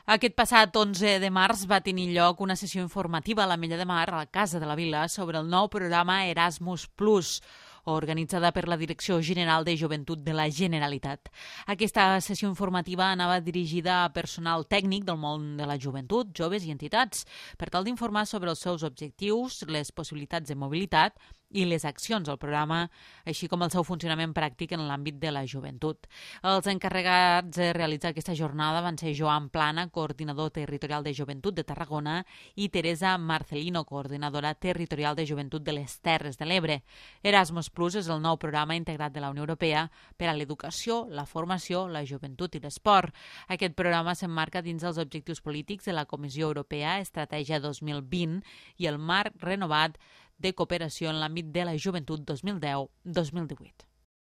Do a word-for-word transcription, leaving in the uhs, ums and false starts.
Aquest passat onze de març va tenir lloc una sessió informativa a l'Ametlla de Mar, a la Casa de la Vila, sobre el nou programa Erasmus plus, organitzada per la Direcció General de Joventut de la Generalitat. Aquesta sessió informativa anava dirigida a personal tècnic del món de la joventut, joves i entitats, per tal d'informar sobre els seus objectius, les possibilitats de mobilitat i les accions del programa, així com el seu funcionament pràctic en l'àmbit de la joventut. Els encarregats de realitzar aquesta jornada van ser Joan Plana, coordinador territorial de joventut de Tarragona, i Teresa Marcelino, coordinadora territorial de joventut de les Terres de l'Ebre. Erasmus Plus és el nou programa integrat de la Unió Europea per a l'educació, la formació, la joventut i l'esport. Aquest programa s'emmarca dins els objectius polítics de la Comissió Europea Estratègia dos mil vint i el marc renovat de cooperació en l'àmbit de la joventut dos mil deu dos mil divuit.